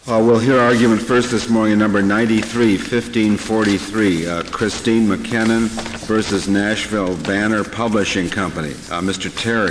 We'll hear argument first this morning, number 93-1543, Christine McKinnon versus Nashville Banner Publishing Company. Mr. Terry.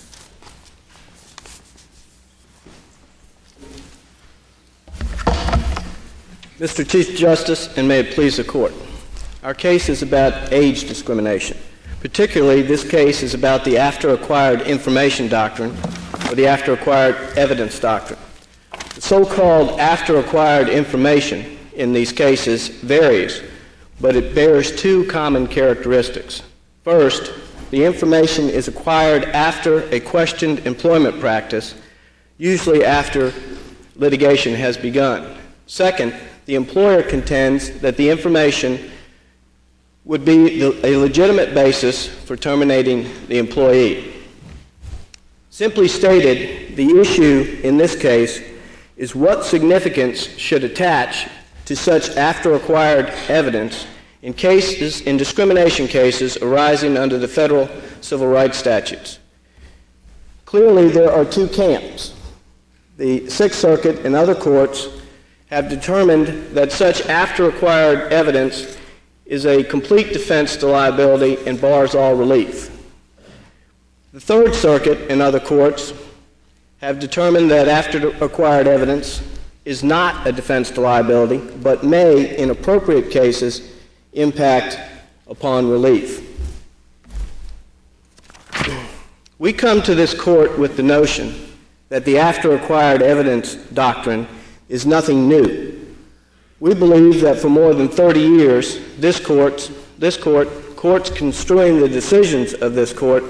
Mr. Chief Justice, and may it please the Court, our case is about age discrimination. Particularly, this case is about the after-acquired information doctrine or the after-acquired evidence doctrine. The so-called after-acquired information in these cases varies, but it bears two common characteristics. First, the information is acquired after a questioned employment practice, usually after litigation has begun. Second, the employer contends that the information would be a legitimate basis for terminating the employee. Simply stated, the issue in this case is what significance should attach to such after-acquired evidence in discrimination cases arising under the federal civil rights statutes. Clearly, there are two camps. The Sixth Circuit and other courts have determined that such after-acquired evidence is a complete defense to liability and bars all relief. The Third Circuit and other courts have determined that after-acquired evidence is not a defense to liability, but may, in appropriate cases, impact upon relief. We come to this court with the notion that the after-acquired evidence doctrine is nothing new. We believe that for more than 30 years, courts construing the decisions of this court,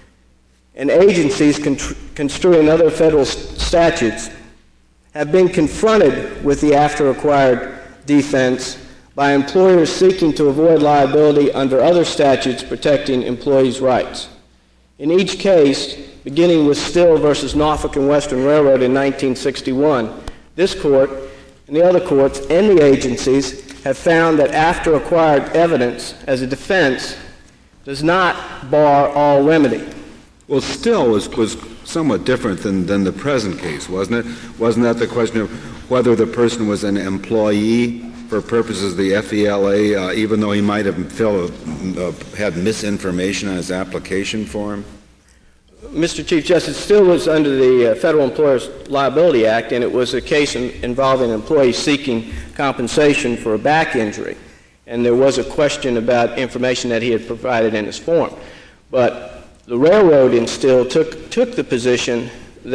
and agencies construing other federal statutes have been confronted with the after-acquired defense by employers seeking to avoid liability under other statutes protecting employees' rights. In each case, beginning with Still versus Norfolk and Western Railroad in 1961, this court and the other courts and the agencies have found that after-acquired evidence as a defense does not bar all remedy. Well, Still was somewhat different than the present case, wasn't it? Wasn't that the question of whether the person was an employee for purposes of the FELA, even though he might have had misinformation on his application form? Mr. Chief Justice, Still was under the Federal Employers Liability Act, and it was a case involving an employee seeking compensation for a back injury. And there was a question about information that he had provided in his form. But the railroad in Still took the position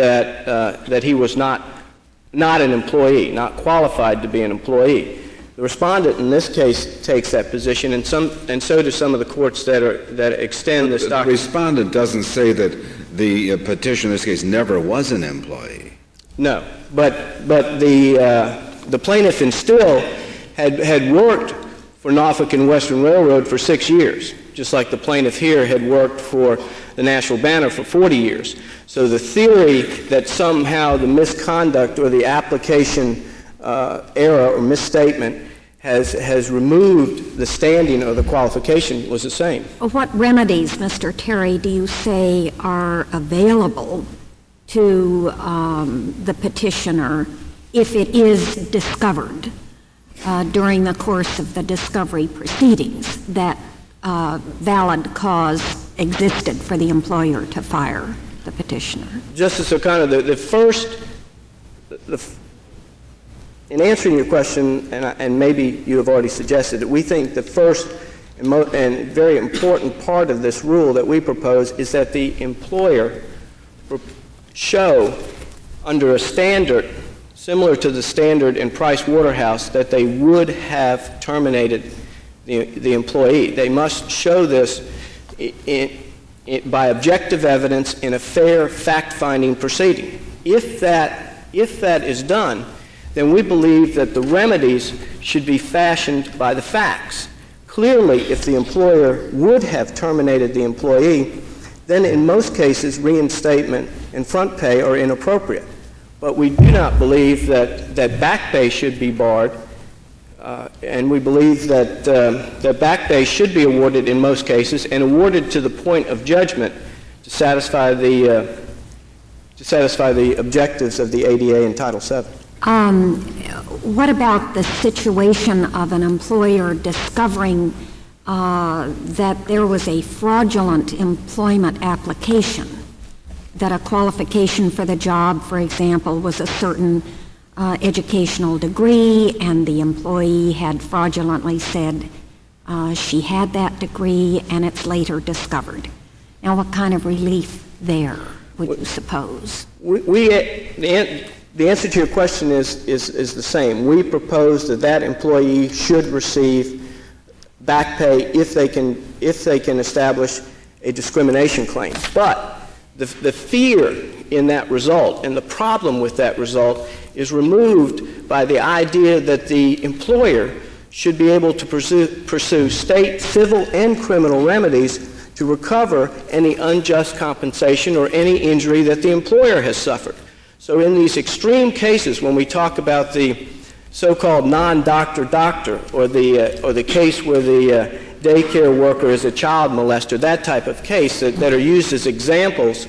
that he was not an employee, not qualified to be an employee. The respondent in this case takes that position, and so do some of the courts that extend this doctrine. The respondent doesn't say that the petitioner in this case never was an employee. No, but the plaintiff in Still had worked for Norfolk and Western Railroad for 6 years, just like the plaintiff here had worked for the National Banner for 40 years. So the theory that somehow the misconduct or the application error or misstatement has removed the standing or the qualification was the same. What remedies, Mr. Terry, do you say are available to the petitioner if it is discovered during the course of the discovery proceedings that valid cause existed for the employer to fire the petitioner? Justice O'Connor, in answering your question, and maybe you have already suggested it, we think the first and very important part of this rule that we propose is that the employer show under a standard similar to the standard in Price Waterhouse that they would have terminated the employee. They must show this by objective evidence in a fair fact-finding proceeding. If that is done, then we believe that the remedies should be fashioned by the facts. Clearly, if the employer would have terminated the employee, then in most cases reinstatement and front pay are inappropriate. But we do not believe that back pay should be barred, and we believe that back pay should be awarded in most cases and awarded to the point of judgment to satisfy the objectives of the ADA and Title VII. What about the situation of an employer discovering that there was a fraudulent employment application, that a qualification for the job, for example, was a certain educational degree, and the employee had fraudulently said she had that degree, and it's later discovered? Now, what kind of relief there would you suppose? The answer to your question is the same. We propose that employee should receive back pay if they can establish a discrimination claim. But the fear in that result and the problem with that result is removed by the idea that the employer should be able to pursue state civil and criminal remedies to recover any unjust compensation or any injury that the employer has suffered. So in these extreme cases, when we talk about the so-called non-doctor doctor, or the case where the daycare worker is a child molester, that type of case that are used as examples,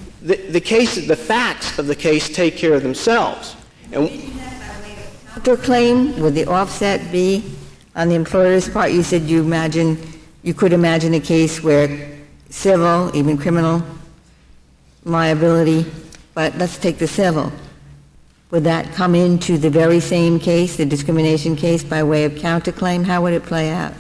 the facts of the case take care of themselves. And counterclaim, would the offset be on the employer's part? You said you could imagine a case where civil, even criminal liability, but let's take the civil. Would that come into the very same case, the discrimination case, by way of counterclaim? How would it play out?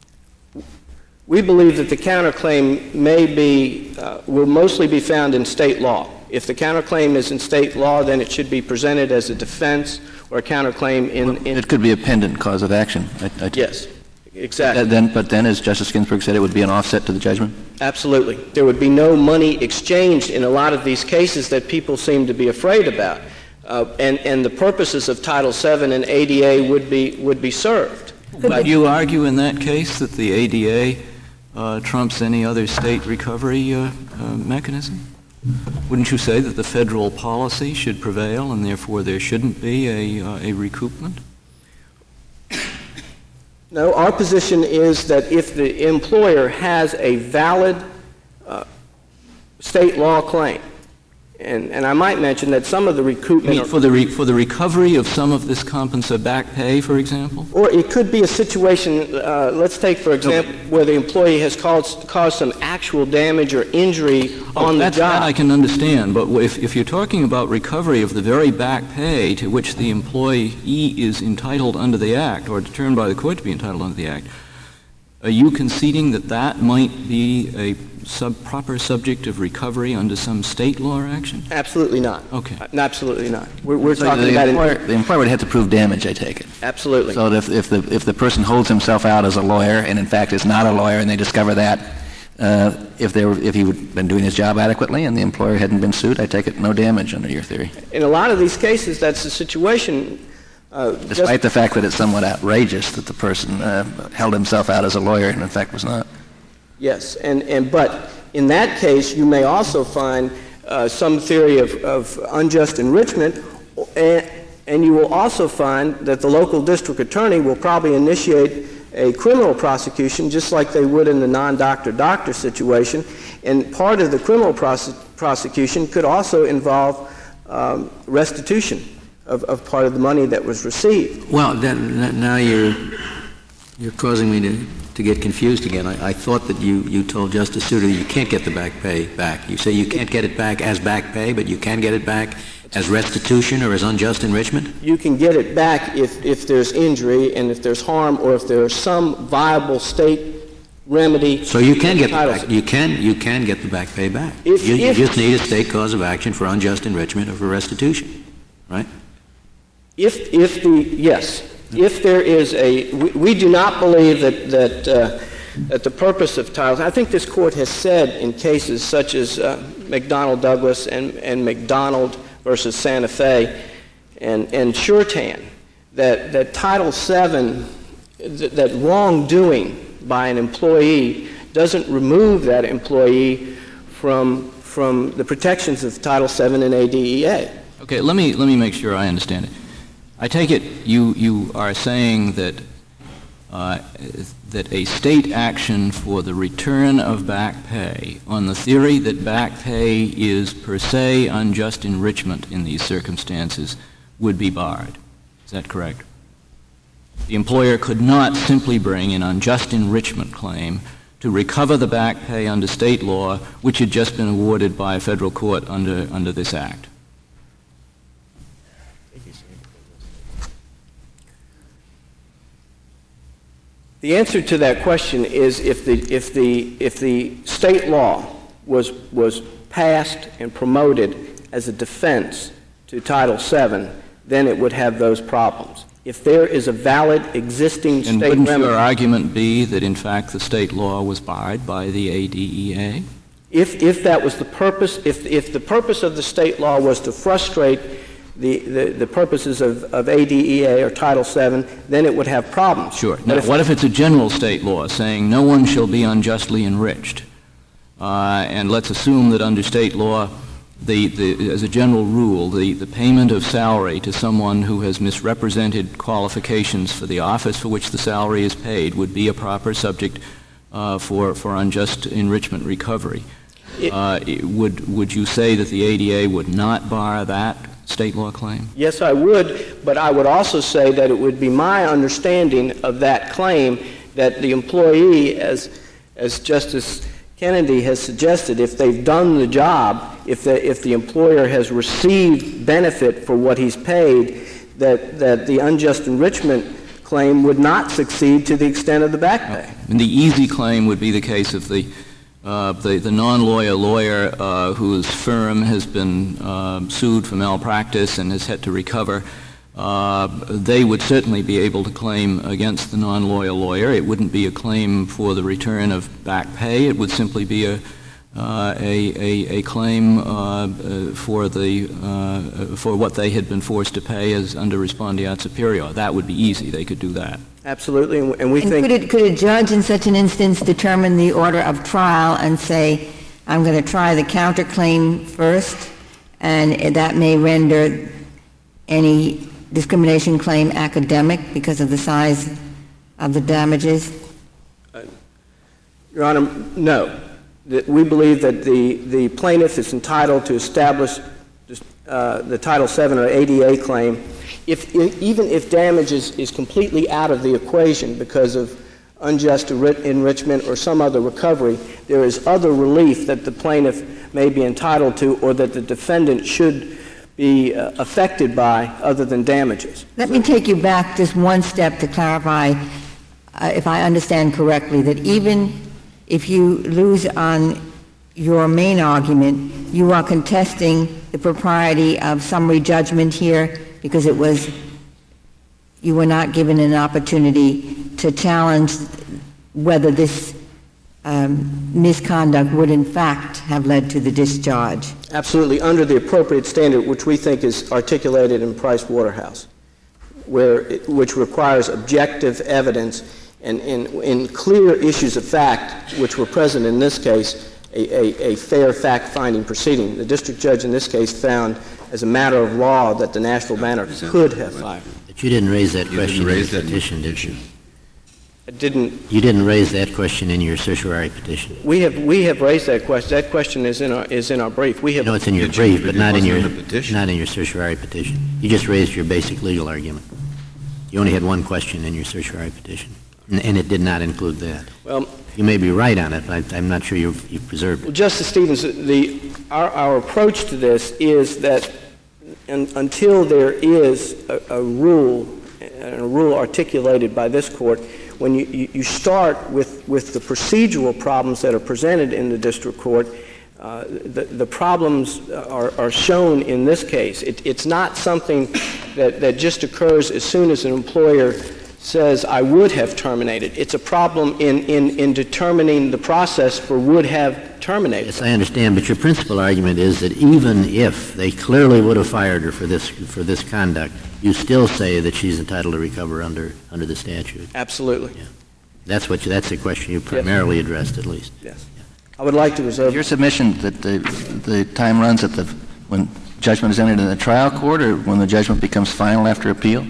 We believe that the counterclaim will mostly be found in state law. If the counterclaim is in state law, then it should be presented as a defense or a counterclaim in... It could be a pendant cause of action. Yes, exactly. But then, as Justice Ginsburg said, it would be an offset to the judgment? Absolutely. There would be no money exchanged in a lot of these cases that people seem to be afraid about. And the purposes of Title VII and ADA would be served. Would you argue in that case that the ADA trumps any other state recovery mechanism? Wouldn't you say that the federal policy should prevail and therefore there shouldn't be a recoupment? No, our position is that if the employer has a valid state law claim, and I might mention that some of the recoupment... For the recovery of some of this compensa back pay, for example? Or it could be a situation, let's take, for example, where the employee has caused some actual damage or injury on the job. That I can understand, but if you're talking about recovery of the very back pay to which the employee is entitled under the Act, or determined by the court to be entitled under the Act, are you conceding that that might be a proper subject of recovery under some state law action? Absolutely not. Okay. Absolutely not. We're So talking about... the employer would have to prove damage, I take it. Absolutely. So if the person holds himself out as a lawyer and in fact is not a lawyer and they discover that, if he had been doing his job adequately and the employer hadn't been sued, I take it no damage under your theory. In a lot of these cases, that's the situation. Despite the fact that it's somewhat outrageous that the person held himself out as a lawyer and in fact was not. Yes, but in that case, you may also find some theory of unjust enrichment, and you will also find that the local district attorney will probably initiate a criminal prosecution just like they would in the non-doctor-doctor situation, and part of the criminal prosecution could also involve restitution of part of the money that was received. Well, now you're causing me to get confused again. I thought that you told Justice Souter you can't get the back pay back. You say you can't get it back as back pay, but you can get it back as restitution or as unjust enrichment? You can get it back if there's injury and if there's harm or if there's some viable state remedy. So you can get the back. You can get the back pay back. You just need a state cause of action for unjust enrichment or for restitution, right? If there is we do not believe that the purpose of Title, I think this court has said in cases such as McDonnell Douglas and McDonald versus Santa Fe and Shurtan, that Title VII, that wrongdoing by an employee doesn't remove that employee from the protections of Title VII and ADEA. Okay, let me make sure I understand it. I take it you are saying that a state action for the return of back pay on the theory that back pay is per se unjust enrichment in these circumstances would be barred. Is that correct? The employer could not simply bring an unjust enrichment claim to recover the back pay under state law, which had just been awarded by a federal court under this act. The answer to that question is if the state law was passed and promoted as a defense to Title VII, then it would have those problems. If there is a valid existing state remedy... And wouldn't your argument be that, in fact, the state law was barred by the ADEA? If that was the purpose, if the purpose of the state law was to frustrate the purposes of ADEA or Title VII, then it would have problems. Sure. Now, what if it's a general state law saying no one shall be unjustly enriched? And let's assume that under state law, as a general rule, the payment of salary to someone who has misrepresented qualifications for the office for which the salary is paid would be a proper subject for unjust enrichment recovery. Would you say that the ADA would not bar that state law claim? Yes, I would, but I would also say that it would be my understanding of that claim that the employee, as Justice Kennedy has suggested, if they've done the job, if the employer has received benefit for what he's paid, that the unjust enrichment claim would not succeed to the extent of the back pay. And the easy claim would be the case of the non-lawyer lawyer whose firm has been sued for malpractice and has had to recover. They would certainly be able to claim against the non-lawyer lawyer. It wouldn't be a claim for the return of back pay. It would simply be a claim for what they had been forced to pay as under respondeat superior. That would be easy. They could do that. Absolutely, and we think... Could a judge in such an instance determine the order of trial and say, I'm going to try the counterclaim first, and that may render any discrimination claim academic because of the size of the damages? Your Honor, no. We believe that the plaintiff is entitled to establish the Title VII or ADA claim even if damage is completely out of the equation because of unjust enrichment or some other recovery. There is other relief that the plaintiff may be entitled to or that the defendant should be affected by other than damages. Let me take you back just one step to clarify, if I understand correctly, that even if you lose on your main argument, you are contesting the propriety of summary judgment here because you were not given an opportunity to challenge whether this misconduct would in fact have led to the discharge. Absolutely, under the appropriate standard, which we think is articulated in Price Waterhouse, which requires objective evidence and in clear issues of fact, which were present in this case, a fair fact-finding proceeding. The district judge in this case found, as a matter of law, that the National Banner could have fired. But you didn't raise that question in your petition, did you? I didn't. You didn't raise that question in your certiorari petition. We have raised that question. That question is in our brief. We have. No, it's in your brief, but not in your certiorari petition. You just raised your basic legal argument. You only had one question in your certiorari petition, and it did not include that. Well, you may be right on it, but I'm not sure you've preserved it. Well, Justice Stevens, our approach to this is that until there is a rule articulated by this court, when you start with the procedural problems that are presented in the district court, the problems are shown in this case. It's not something that just occurs as soon as an employer says, I would have terminated. It's a problem in determining the process for would have terminated. Yes, I understand, but your principal argument is that even if they clearly would have fired her for this conduct, you still say that she's entitled to recover under the statute. Absolutely. Yeah. That's the question you primarily addressed, at least. Yes. I would like to reserve. Your submission that the time runs when judgment is entered in the trial court, or when the judgment becomes final after appeal?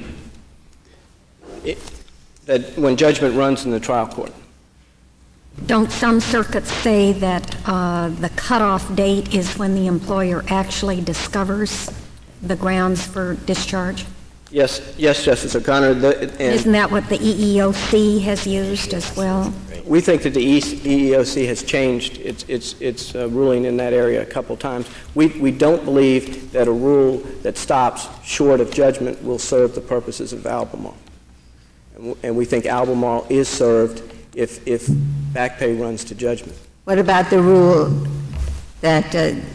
That when judgment runs in the trial court. Don't some circuits say that the cutoff date is when the employer actually discovers the grounds for discharge? Yes, Justice O'Connor. Isn't that what the EEOC has used as well? We think that the EEOC has changed its ruling in that area a couple times. We don't believe that a rule that stops short of judgment will serve the purposes of Albemarle. And we think Albemarle is served if back pay runs to judgment. What about the rule that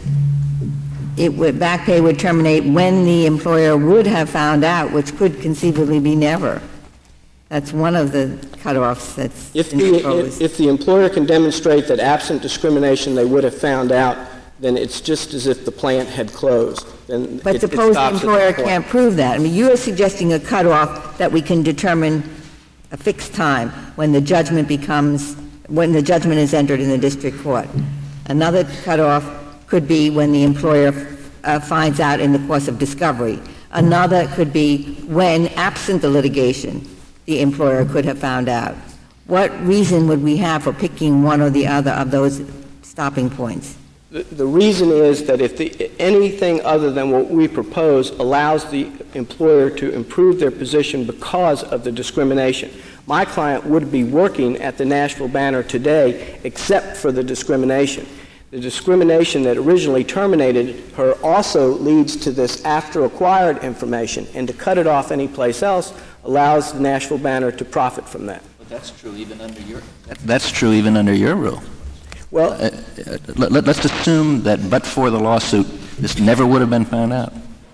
back pay would terminate when the employer would have found out, which could conceivably be never? That's one of the cutoffs that's proposed. If the employer can demonstrate that absent discrimination they would have found out, then it's just as if the plant had closed. But suppose the employer can't prove that. I mean, you are suggesting a cutoff that we can determine a fixed time when the judgment is entered in the district court. Another cutoff could be when the employer finds out in the course of discovery. Another could be when, absent the litigation, the employer could have found out. What reason would we have for picking one or the other of those stopping points? The reason is that if anything other than what we propose allows the employer to improve their position because of the discrimination, my client would be working at the Nashville Banner today except for the discrimination. The discrimination that originally terminated her also leads to this after-acquired information, and to cut it off anyplace else allows the Nashville Banner to profit from that. But that's true even under your. That's true even under your rule. Well, let's assume that but for the lawsuit, this never would have been found out.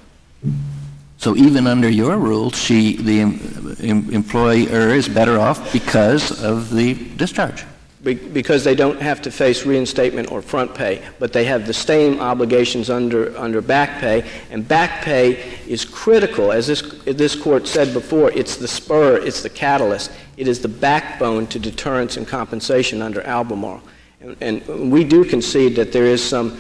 So even under your rule, the employer is better off because of the discharge. Because they don't have to face reinstatement or front pay, but they have the same obligations under back pay, and back pay is critical. As this court said before, it's the spur, it's the catalyst, it is the backbone to deterrence and compensation under Albemarle. And we do concede that there is some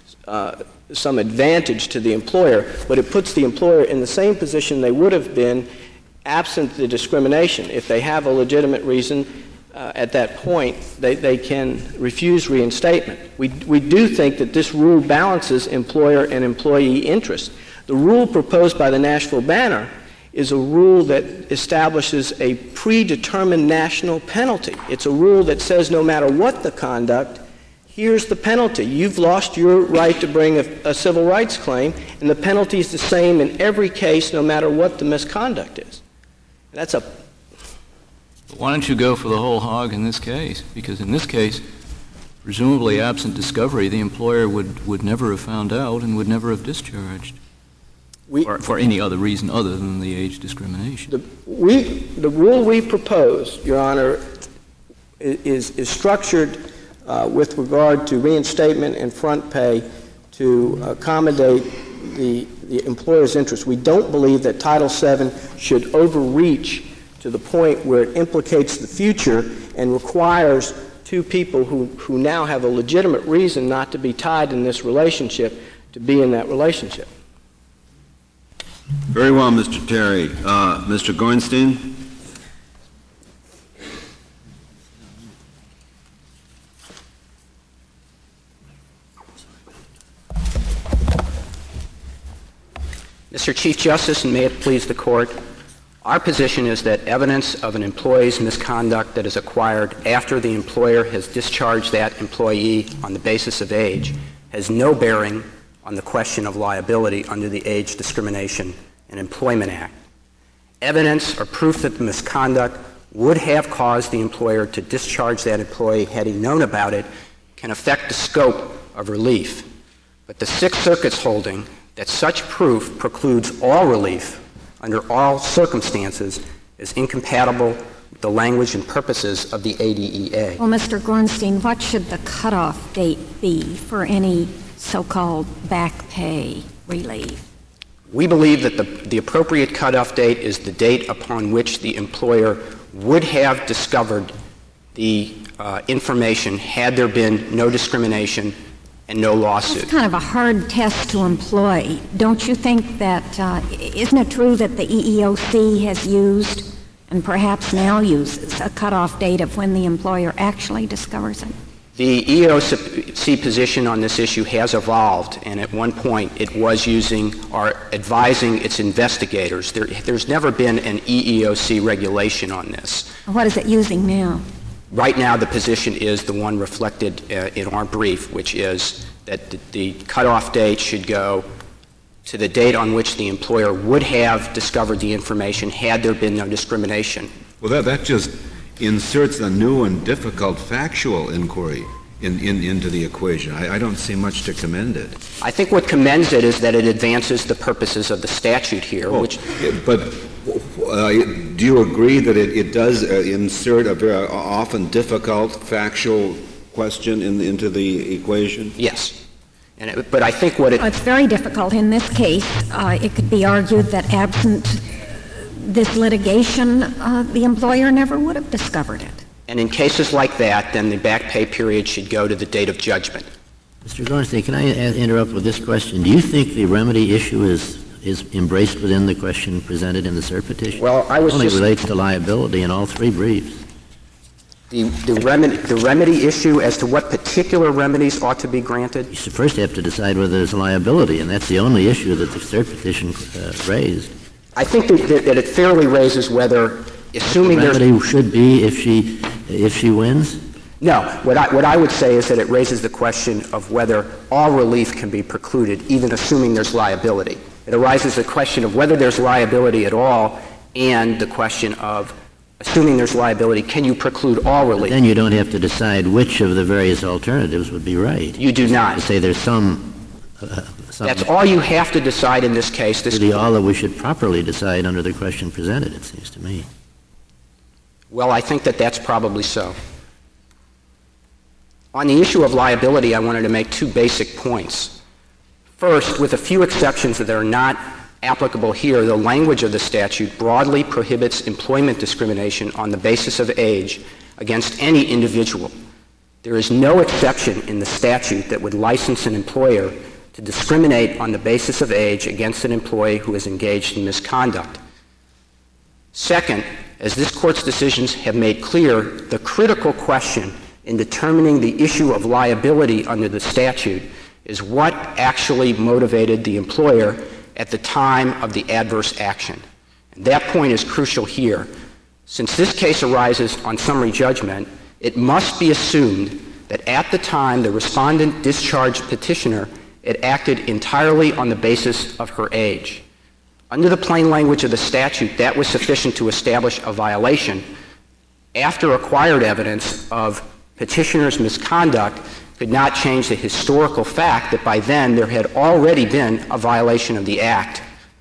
advantage to the employer, but it puts the employer in the same position they would have been absent the discrimination. If they have a legitimate reason, at that point, they can refuse reinstatement. We do think that this rule balances employer and employee interests. The rule proposed by the Nashville Banner is a rule that establishes a predetermined national penalty. It's a rule that says no matter what the conduct, here's the penalty. You've lost your right to bring a civil rights claim, and the penalty is the same in every case no matter what the misconduct is. That's a Why don't you go for the whole hog in this case? Because in this case, presumably absent discovery, the employer would never have found out and would never have discharged. For any other reason other than the age discrimination. The rule we propose, Your Honor, is structured with regard to reinstatement and front pay to accommodate the employer's interests. We don't believe that Title VII should overreach to the point where it implicates the future and requires two people who now have a legitimate reason not to be tied in this relationship to be in that relationship. Very well, Mr. Terry. Mr. Gornstein? Mr. Chief Justice, and may it please the Court, our position is that evidence of an employee's misconduct that is acquired after the employer has discharged that employee on the basis of age has no bearing on the question of liability under the Age Discrimination and Employment Act. Evidence or proof that the misconduct would have caused the employer to discharge that employee had he known about it can affect the scope of relief. But the Sixth Circuit's holding that such proof precludes all relief under all circumstances is incompatible with the language and purposes of the ADEA. Well, Mr. Gornstein, what should the cutoff date be for any so-called back pay relief? We believe that the appropriate cutoff date is the date upon which the employer would have discovered the information had there been no discrimination and no lawsuit. It's kind of a hard test to employ. Don't you think that, isn't it true that the EEOC has used and perhaps now uses a cutoff date of when the employer actually discovers it? The EEOC position on this issue has evolved, and at one point it was using or advising its investigators. There's never been an EEOC regulation on this. What is it using now? Right now, the position is the one reflected in our brief, which is that the cutoff date should go to the date on which the employer would have discovered the information had there been no discrimination. Well, that just inserts a new and difficult factual inquiry into the equation. I don't see much to commend it. I think what commends it is that it advances the purposes of the statute here, But do you agree that it does insert a very often difficult factual question into the equation? Yes. But I think what It's very difficult. In this case, it could be argued that absent this litigation, the employer never would have discovered it. And in cases like that, then the back pay period should go to the date of judgment. Mr. Gornstein, can I interrupt with this question? Do you think the remedy issue is embraced within the question presented in the cert petition? Well, I was It only just... relates to liability in all three briefs. The remedy issue as to what particular remedies ought to be granted? You first have to decide whether there's liability, and that's the only issue that the cert petition raised. I think that it fairly raises whether, assuming the remedy should be if she wins? No. What I would say is that it raises the question of whether all relief can be precluded, even assuming there's liability. It arises the question of whether there's liability at all, and the question of, assuming there's liability, can you preclude all relief? But then you don't have to decide which of the various alternatives would be right. You do not. To say there's some That's all you have to decide in this case. All that we should properly decide under the question presented, it seems to me. Well, I think that that's probably so. On the issue of liability, I wanted to make two basic points. First, with a few exceptions that are not applicable here, the language of the statute broadly prohibits employment discrimination on the basis of age against any individual. There is no exception in the statute that would license an employer to discriminate on the basis of age against an employee who is engaged in misconduct. Second, as this Court's decisions have made clear, the critical question in determining the issue of liability under the statute is what actually motivated the employer at the time of the adverse action. And that point is crucial here. Since this case arises on summary judgment, it must be assumed that at the time the respondent discharged petitioner, it acted entirely on the basis of her age. Under the plain language of the statute, that was sufficient to establish a violation. After acquired evidence of petitioner's misconduct could not change the historical fact that by then there had already been a violation of the Act.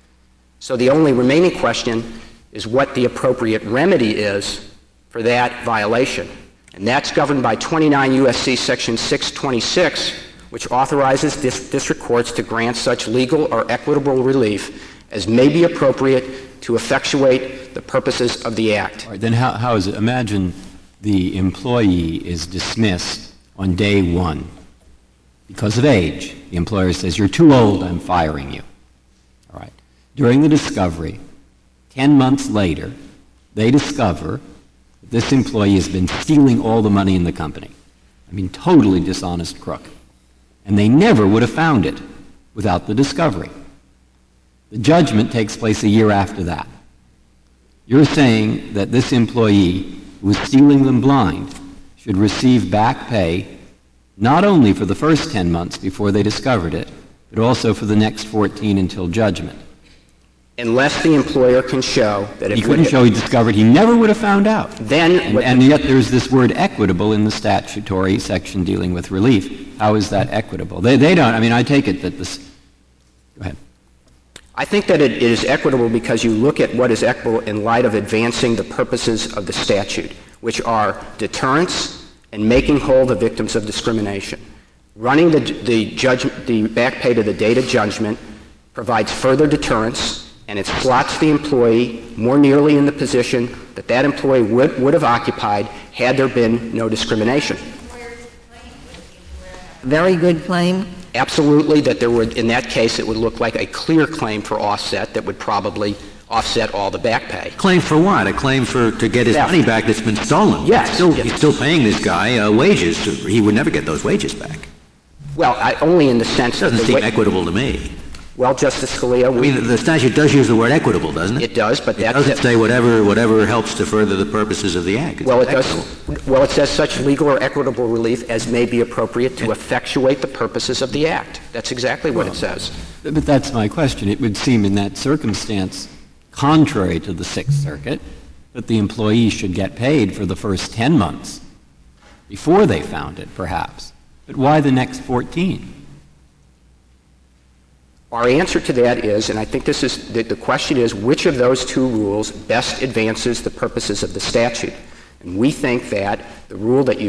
So the only remaining question is what the appropriate remedy is for that violation. And that's governed by 29 U.S.C. Section 626, which authorizes district courts to grant such legal or equitable relief as may be appropriate to effectuate the purposes of the Act. All right, then how is it? Imagine the employee is dismissed on day one because of age. The employer says, "You're too old, I'm firing you." All right. During the discovery, 10 months later, they discover that this employee has been stealing all the money in the company. I mean, totally dishonest crook. And they never would have found it without the discovery. The judgment takes place a year after that. You're saying that this employee who was stealing them blind should receive back pay not only for the first 10 months before they discovered it, but also for the next 14 until judgment. Unless the employer can show that it he couldn't show he discovered, he never would have found out. And yet there's this word equitable in the statutory section dealing with relief. How is that equitable? They don't. I mean, I take it that this. Go ahead. I think that it is equitable because you look at what is equitable in light of advancing the purposes of the statute, which are deterrence and making whole the victims of discrimination. Running the back pay to the date of judgment provides further deterrence, and it slots the employee more nearly in the position that that employee would have occupied had there been no discrimination. Very good claim. Absolutely, that there would, in that case, it would look like a clear claim for offset that would probably offset all the back pay. Claim for what? A claim to get his money back that's been stolen. Yes. He's still paying this guy wages. He would never get those wages back. Well, only in the sense It doesn't seem equitable to me. Well, Justice Scalia, I mean, the statute does use the word equitable, doesn't it? It does, but it doesn't say whatever helps to further the purposes of the Act. Well, it does. Well, it says such legal or equitable relief as may be appropriate to effectuate the purposes of the Act. That's exactly what it says. But that's my question. It would seem in that circumstance, contrary to the Sixth Circuit, that the employee should get paid for the first 10 months before they found it, perhaps. But why the next 14? Our answer to that is, and I think this is the question is, which of those two rules best advances the purposes of the statute? And we think that the rule that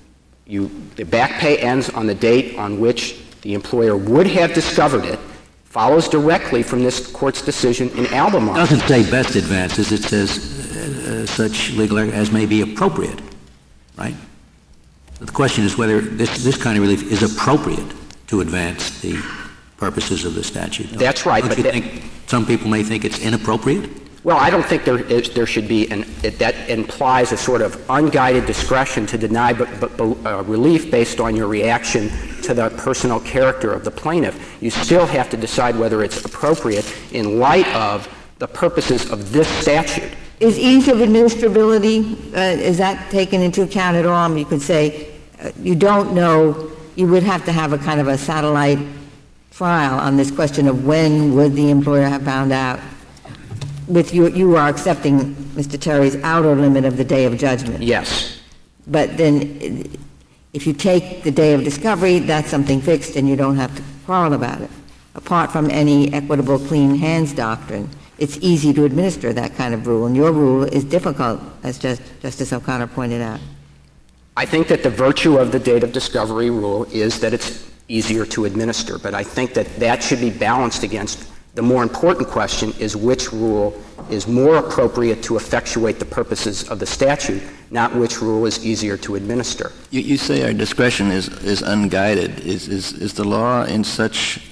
the back pay ends on the date on which the employer would have discovered it follows directly from this Court's decision in Albemarle. It doesn't say best advances. It says such legal as may be appropriate, right? The question is whether this kind of relief is appropriate to advance the purposes of the statute. That's right. Don't you think some people may think it's inappropriate? Well, I don't think there should be, that implies a sort of unguided discretion to deny relief based on your reaction to the personal character of the plaintiff. You still have to decide whether it's appropriate in light of the purposes of this statute. Is ease of administrability, is that taken into account at all? I mean, you could say you don't know, you would have to have a kind of a satellite trial on this question of when would the employer have found out. With you are accepting Mr. Terry's outer limit of the day of judgment. Yes. But then if you take the day of discovery, that's something fixed and you don't have to quarrel about it. Apart from any equitable clean hands doctrine, it's easy to administer that kind of rule, and your rule is difficult, as Justice O'Connor pointed out. I think that the virtue of the date of discovery rule is that it's easier to administer, but I think that should be balanced against the more important question is which rule is more appropriate to effectuate the purposes of the statute, not which rule is easier to administer. You say our discretion is unguided. Is the law in such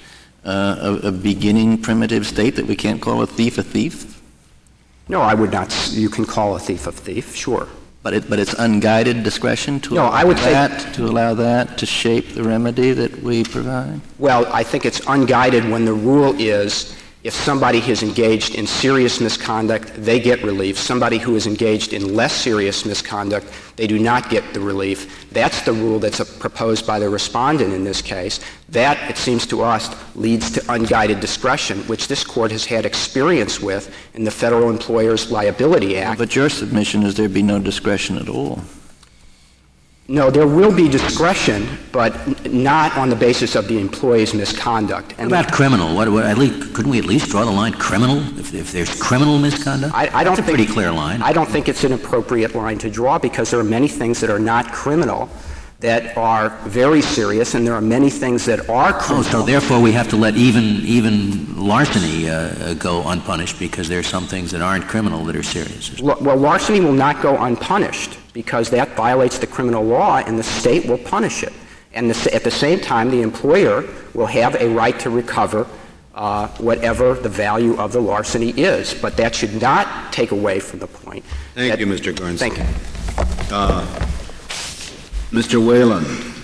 a beginning primitive state that we can't call a thief? No, I would not. You can call a thief a thief, sure. But it's unguided discretion to allow that to shape the remedy that we provide? Well, I think it's unguided when the rule is if somebody is engaged in serious misconduct, they get relief. Somebody who is engaged in less serious misconduct, they do not get the relief. That's the rule that's proposed by the respondent in this case. That, it seems to us, leads to unguided discretion, which this Court has had experience with in the Federal Employers' Liability Act. But your submission is there be no discretion at all. No, there will be discretion, but not on the basis of the employee's misconduct. And what about criminal? Couldn't we at least draw the line criminal if there's criminal misconduct? That's a pretty clear line. I don't think it's an appropriate line to draw because there are many things that are not criminal that are very serious, and there are many things that are criminal. So therefore we have to let even larceny go unpunished because there are some things that aren't criminal that are serious. Well, larceny will not go unpunished because that violates the criminal law, and the state will punish it. And at the same time, the employer will have a right to recover whatever the value of the larceny is. But that should not take away from the point. Thank you, Mr. Garnsey. Thank you. Mr. Whalen.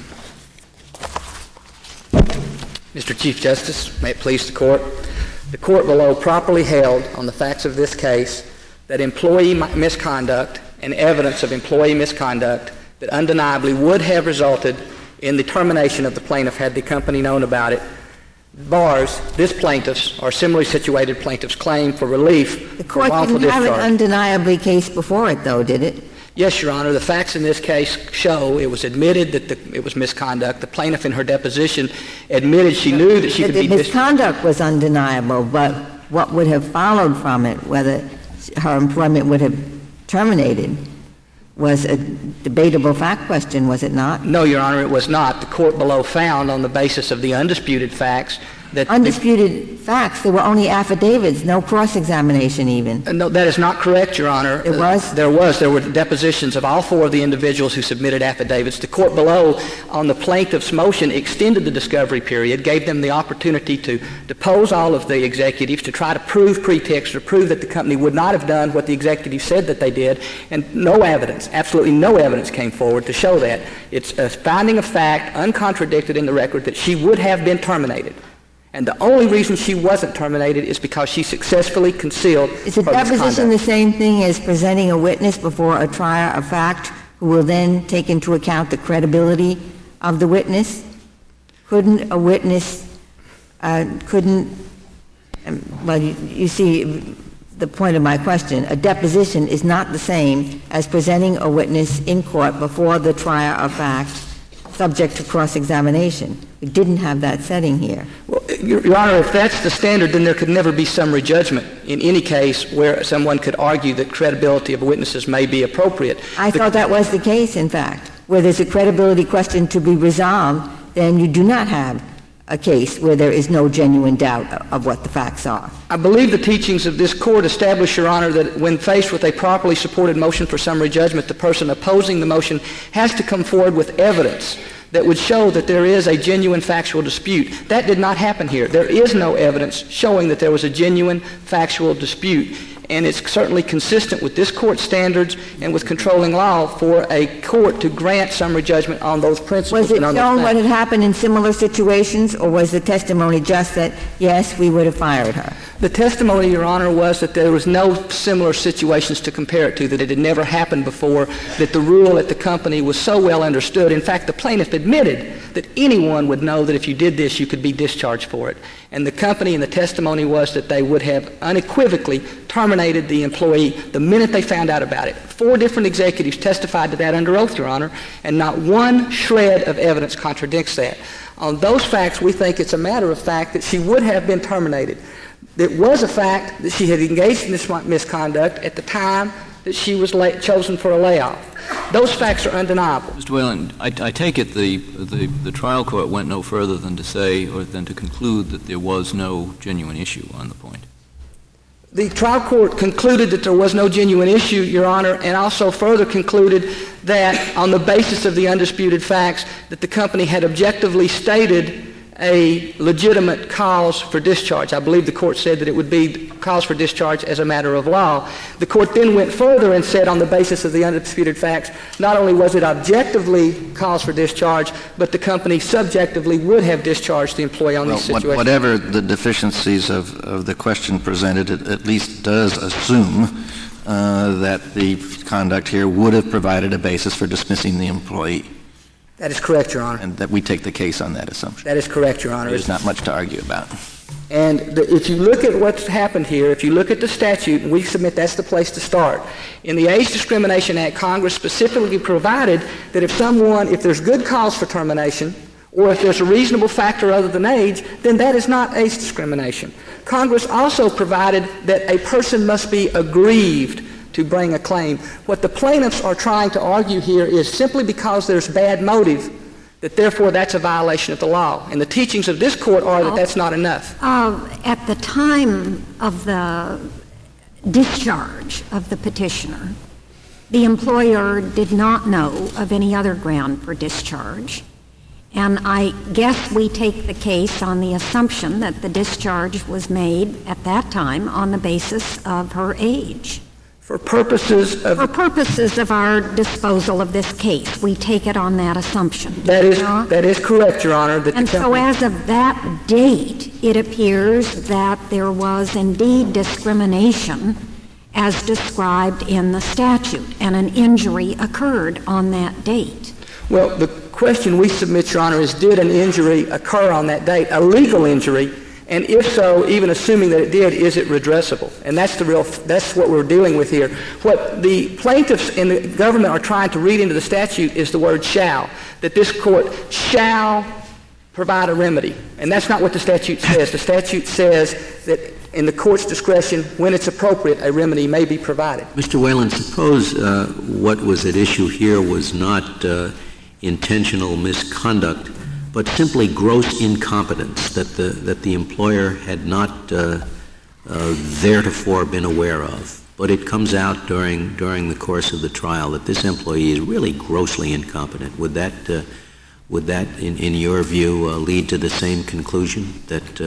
Mr. Chief Justice, may it please the Court. The Court below properly held on the facts of this case that employee misconduct and evidence of employee misconduct that undeniably would have resulted in the termination of the plaintiff had the company known about it bars this plaintiff's or similarly situated plaintiff's claim for relief. The Court didn't have an undeniably case before it, though, did it? Yes, Your Honor. The facts in this case show it was admitted that it was misconduct. The plaintiff in her deposition admitted she knew that she could be misconduct was undeniable, but what would have followed from it, whether her employment would have terminated, was a debatable fact question, was it not? No, Your Honor, it was not. The Court below found, on the basis of the undisputed facts, Undisputed facts. There were only affidavits, no cross-examination even. No, that is not correct, Your Honor. It was? There was. There were depositions of all four of the individuals who submitted affidavits. The court below, on the plaintiff's motion, extended the discovery period, gave them the opportunity to depose all of the executives, to try to prove pretext, to prove that the company would not have done what the executives said that they did, and no evidence, absolutely no evidence came forward to show that. It's a finding of fact, uncontradicted in the record, that she would have been terminated. And the only reason she wasn't terminated is because she successfully concealed her misconduct. Is a deposition the same thing as presenting a witness before a trier of fact who will then take into account the credibility of the witness? Couldn't a witness, well, you see the point of my question. A deposition is not the same as presenting a witness in court before the trier of fact subject to cross-examination. We didn't have that setting here. Well, Your Honor, if that's the standard, then there could never be summary judgment in any case where someone could argue that credibility of witnesses may be appropriate. I thought that was the case, in fact. Where there's a credibility question to be resolved, then you do not have a case where there is no genuine doubt of what the facts are. I believe the teachings of this court establish, Your Honor, that when faced with a properly supported motion for summary judgment, the person opposing the motion has to come forward with evidence that would show that there is a genuine factual dispute. That did not happen here. There is no evidence showing that there was a genuine factual dispute. And it's certainly consistent with this court's standards and with controlling law for a court to grant summary judgment on those principles. Was it shown what had happened in similar situations, or was the testimony just that, yes, we would have fired her? The testimony, Your Honor, was that there was no similar situations to compare it to, that it had never happened before, that the rule at the company was so well understood. In fact, the plaintiff admitted that anyone would know that if you did this, you could be discharged for it. And the company and the testimony was that they would have unequivocally terminated the employee the minute they found out about it. 4 different executives testified to that under oath, Your Honor, and not one shred of evidence contradicts that. On those facts, we think it's a matter of fact that she would have been terminated. It was a fact that she had engaged in this misconduct at the time that she was chosen for a layoff. Those facts are undeniable. Mr. Whalen, I take it the trial court went no further than to say or than to conclude that there was no genuine issue on the point. The trial court concluded that there was no genuine issue, Your Honor, and also further concluded that on the basis of the undisputed facts that the company had objectively stated a legitimate cause for discharge. I believe the court said that it would be cause for discharge as a matter of law. The court then went further and said on the basis of the undisputed facts, not only was it objectively cause for discharge, but the company subjectively would have discharged the employee on these situations. Whatever the deficiencies of the question presented, it at least does assume that the conduct here would have provided a basis for dismissing the employee. That is correct, Your Honor. And that we take the case on that assumption. That is correct, Your Honor. There's not much to argue about. And if you look at what's happened here, if you look at the statute, and we submit that's the place to start. In the Age Discrimination Act, Congress specifically provided that if there's good cause for termination, or if there's a reasonable factor other than age, then that is not age discrimination. Congress also provided that a person must be aggrieved to bring a claim. What the plaintiffs are trying to argue here is simply because there's bad motive, that therefore that's a violation of the law. And the teachings of this court are that that's not enough. At the time of the discharge of the petitioner, the employer did not know of any other ground for discharge. And I guess we take the case on the assumption that the discharge was made at that time on the basis of her age. For purposes of our disposal of this case, we take it on that assumption. That is correct, Your Honor. And so as of that date, it appears that there was indeed discrimination as described in the statute, and an injury occurred on that date. Well, the question we submit, Your Honor, is did an injury occur on that date, a legal injury? And if so, even assuming that it did, is it redressable? And that's what we're dealing with here. What the plaintiffs and the government are trying to read into the statute is the word shall, that this court shall provide a remedy. And that's not what the statute says. The statute says that in the court's discretion, when it's appropriate, a remedy may be provided. Mr. Whalen, suppose what was at issue here was not intentional misconduct, but simply gross incompetence that the employer had not theretofore been aware of, but it comes out during the course of the trial that this employee is really grossly incompetent, would that in your view lead to the same conclusion, that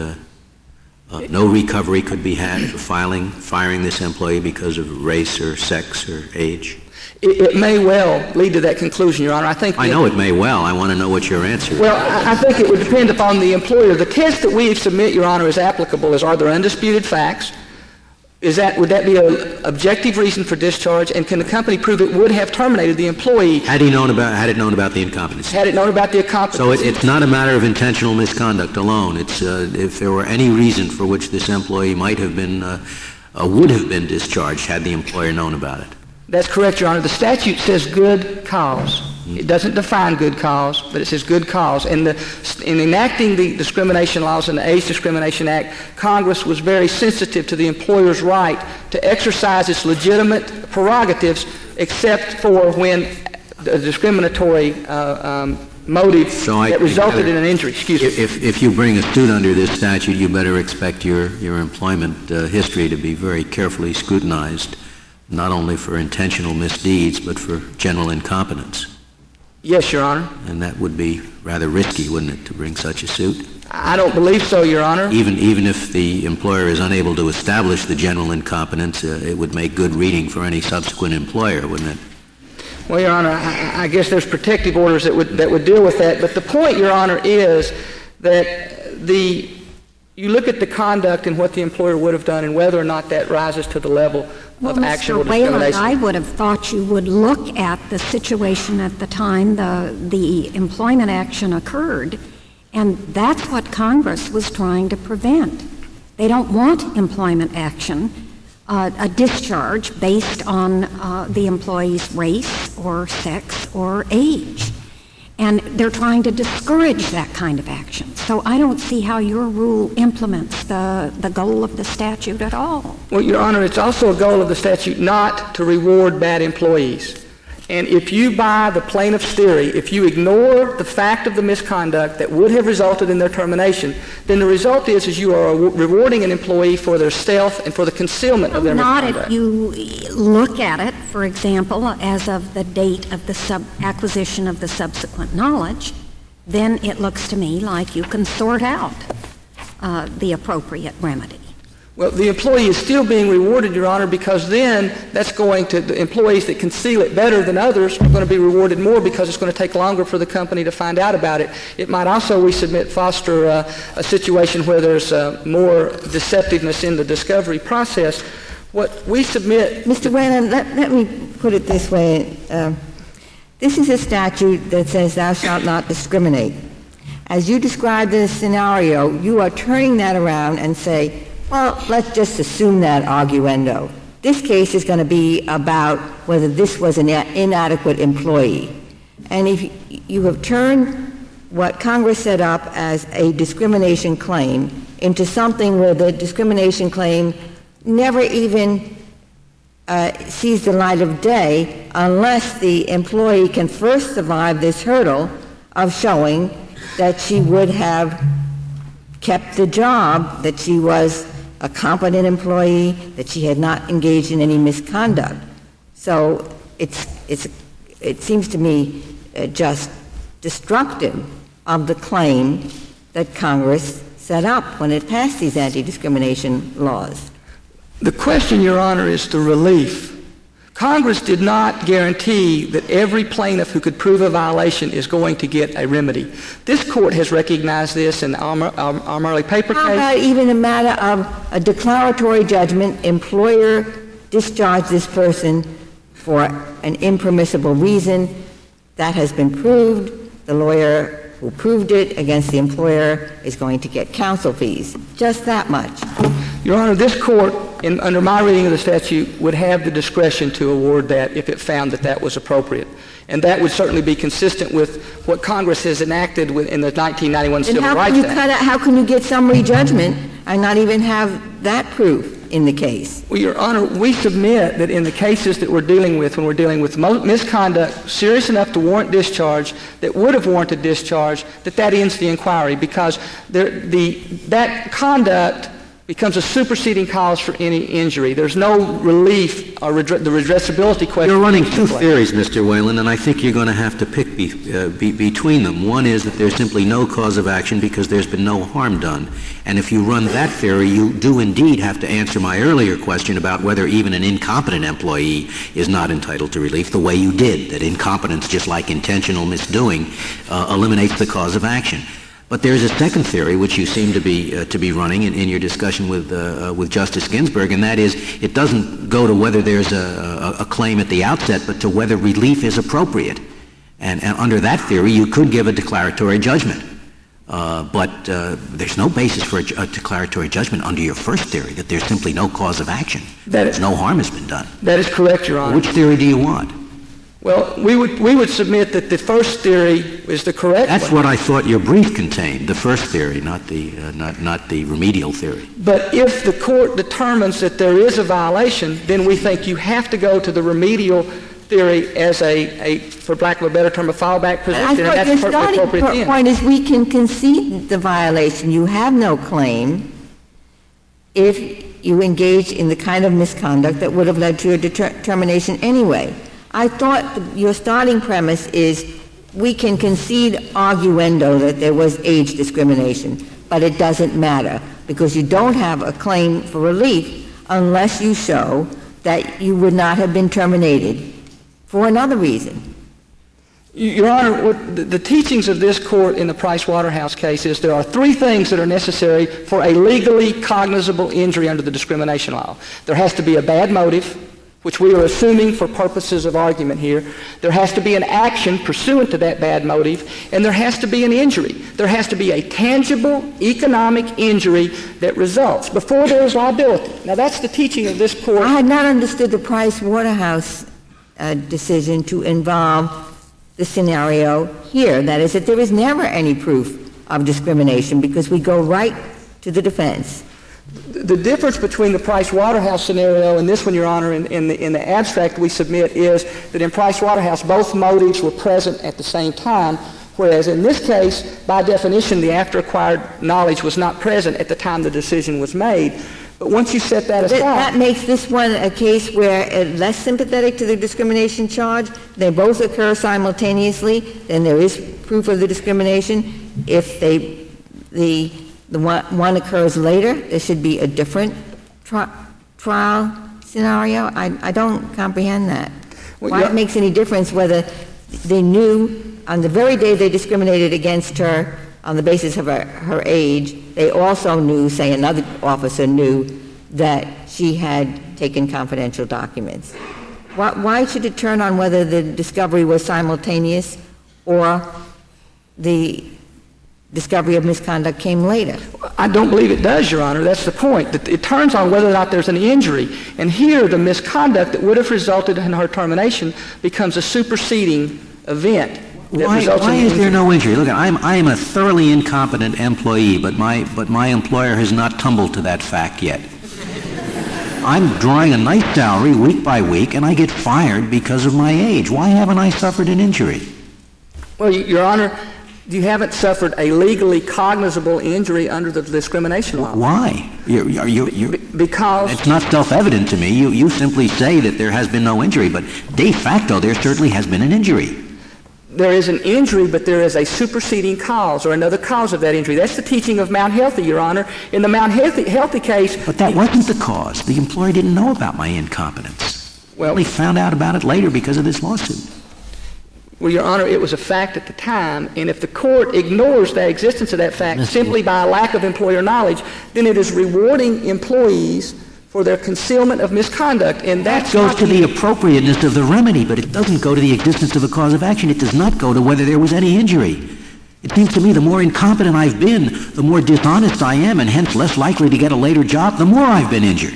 no recovery could be had for firing this employee because of race or sex or age? It may well lead to that conclusion, Your Honor. I know it may well. I want to know what your answer is. Well, I think it would depend upon the employer. The test that we submit, Your Honor, is applicable is, are there undisputed facts? Would that be an objective reason for discharge? And can the company prove it would have terminated the employee? Had it known about the incompetence? Had it known about the incompetence. So it's not a matter of intentional misconduct alone. It's if there were any reason for which this employee might have been, would have been discharged had the employer known about it. That's correct, Your Honor. The statute says good cause. It doesn't define good cause, but it says good cause. And in enacting the discrimination laws in the Age Discrimination Act, Congress was very sensitive to the employer's right to exercise its legitimate prerogatives, except for when a discriminatory motive that resulted in an injury. Excuse me. If you bring a suit under this statute, you better expect your employment history to be very carefully scrutinized, not only for intentional misdeeds, but for general incompetence. Yes, Your Honor. And that would be rather risky, wouldn't it, to bring such a suit? I don't believe so, Your Honor. Even if the employer is unable to establish the general incompetence, it would make good reading for any subsequent employer, wouldn't it? Well, Your Honor, I guess there's protective orders that would deal with that. But the point, Your Honor, is that you look at the conduct and what the employer would have done and whether or not that rises to the level of actual discrimination. Mr. Whalen, I would have thought you would look at the situation at the time the employment action occurred, and that's what Congress was trying to prevent. They don't want employment action, a discharge based on the employee's race or sex or age. And they're trying to discourage that kind of action. So I don't see how your rule implements the goal of the statute at all. Well, Your Honor, it's also a goal of the statute not to reward bad employees. And if you buy the plaintiff's theory, if you ignore the fact of the misconduct that would have resulted in their termination, then the result is you are rewarding an employee for their stealth and for the concealment of their misconduct. Not if you look at it, for example, as of the date of the acquisition of the subsequent knowledge, then it looks to me like you can sort out the appropriate remedy. Well, the employee is still being rewarded, Your Honor, because then that's going to, the employees that conceal it better than others are going to be rewarded more because it's going to take longer for the company to find out about it. It might also, we submit, foster a situation where there's more deceptiveness in the discovery process. What we submit... Mr. Whalen, let me put it this way. This is a statute that says thou shalt not discriminate. As you describe this scenario, you are turning that around and say, well, let's just assume that arguendo. This case is going to be about whether this was an inadequate employee. And if you have turned what Congress set up as a discrimination claim into something where the discrimination claim never even sees the light of day unless the employee can first survive this hurdle of showing that she would have kept the job, that she was a competent employee, that she had not engaged in any misconduct. So it seems to me just destructive of the claim that Congress set up when it passed these anti-discrimination laws. The question, Your Honor, is the relief. Congress did not guarantee that every plaintiff who could prove a violation is going to get a remedy. This Court has recognized this in the Armorly paper case. How about even a matter of a declaratory judgment, employer discharged this person for an impermissible reason, that has been proved, the lawyer who proved it against the employer is going to get counsel fees. Just that much. Your Honor, this Court, under my reading of the statute, would have the discretion to award that if it found that that was appropriate. And that would certainly be consistent with what Congress has enacted in the 1991 Civil Rights Act. How can you get summary judgment and not even have that proof? in the case? Well, Your Honor, we submit that in the cases that we're dealing with, when we're dealing with misconduct serious enough to warrant discharge, that would have warranted discharge, that ends the inquiry, because that conduct becomes a superseding cause for any injury. There's no relief or the redressability question. You're running two theories, Mr. Whalen, and I think you're going to have to pick between them. One is that there's simply no cause of action because there's been no harm done. And if you run that theory, you do indeed have to answer my earlier question about whether even an incompetent employee is not entitled to relief the way you did, that incompetence, just like intentional misdoing, eliminates the cause of action. But there's a second theory, which you seem to be running in your discussion with Justice Ginsburg, and that is it doesn't go to whether there's a claim at the outset, but to whether relief is appropriate. And under that theory, you could give a declaratory judgment. But there's no basis for a declaratory judgment under your first theory, that there's simply no cause of action. No harm has been done. That is correct, Your Honor. Which theory do you want? Well, we would submit that the first theory is the correct one. That's what I thought your brief contained, the first theory, not the remedial theory. But if the court determines that there is a violation, then we think you have to go to the remedial theory as for lack of a better term, a fallback position. I thought your starting point is we can concede the violation. You have no claim if you engage in the kind of misconduct that would have led to a determination anyway. I thought your starting premise is we can concede arguendo that there was age discrimination, but it doesn't matter because you don't have a claim for relief unless you show that you would not have been terminated for another reason. Your Honor, the teachings of this court in the Price Waterhouse case is there are three things that are necessary for a legally cognizable injury under the discrimination law. There has to be a bad motive, which we are assuming for purposes of argument here. There has to be an action pursuant to that bad motive, and there has to be an injury. There has to be a tangible economic injury that results before there is liability. Now, that's the teaching of this court. I had not understood the Price Waterhouse decision to involve the scenario here. That is, that there is never any proof of discrimination because we go right to the defense. The difference between the Price Waterhouse scenario and this one, Your Honor, in the abstract we submit is that in Price Waterhouse both motives were present at the same time, whereas in this case, by definition, the after-acquired knowledge was not present at the time the decision was made. But once you set that aside... That makes this one a case where less sympathetic to the discrimination charge. They both occur simultaneously, then there is proof of the discrimination. If the one occurs later, there should be a different trial scenario. I don't comprehend that. Why it makes any difference whether they knew on the very day they discriminated against her on the basis of her age, they also knew, say another officer knew, that she had taken confidential documents. Why should it turn on whether the discovery was simultaneous or the discovery of misconduct came later? I don't believe it does, Your Honor. That's the point. It turns on whether or not there's an injury. And here, the misconduct that would have resulted in her termination becomes a superseding event. Why is there no injury? Look, I am a thoroughly incompetent employee, but my employer has not tumbled to that fact yet. I'm drawing a nice salary week by week, and I get fired because of my age. Why haven't I suffered an injury? Well, Your Honor, you haven't suffered a legally cognizable injury under the discrimination law. Why? Because... It's not self-evident to me. You simply say that there has been no injury, but de facto there certainly has been an injury. There is an injury, but there is a superseding cause or another cause of that injury. That's the teaching of Mount Healthy, Your Honor. In the Mount Healthy case... But that wasn't the cause. The employer didn't know about my incompetence. Well, he found out about it later because of this lawsuit. Well, Your Honor, it was a fact at the time, and if the court ignores the existence of that fact simply by a lack of employer knowledge, then it is rewarding employees for their concealment of misconduct, and that goes to the appropriateness of the remedy, but it doesn't go to the existence of a cause of action. It does not go to whether there was any injury. It seems to me the more incompetent I've been, the more dishonest I am, and hence less likely to get a later job, the more I've been injured.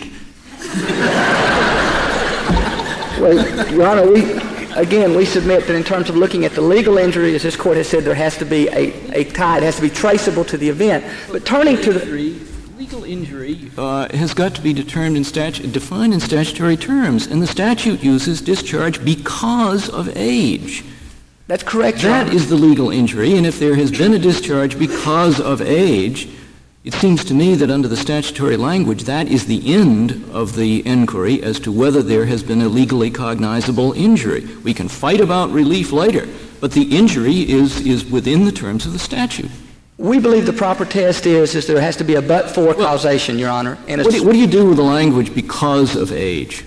Well, Your Honor, we submit that in terms of looking at the legal injury, as this court has said, there has to be a tie. It has to be traceable to the event. But turning to the... Legal injury has got to be defined in statutory terms, and the statute uses discharge because of age. That's correct, Your That Honor. is the legal injury, and if there has been a discharge because of age, it seems to me that under the statutory language, that is the end of the inquiry as to whether there has been a legally cognizable injury. We can fight about relief later, but the injury is within the terms of the statute. We believe the proper test is there has to be a but-for causation, Your Honor. And What do you do with the language because of age?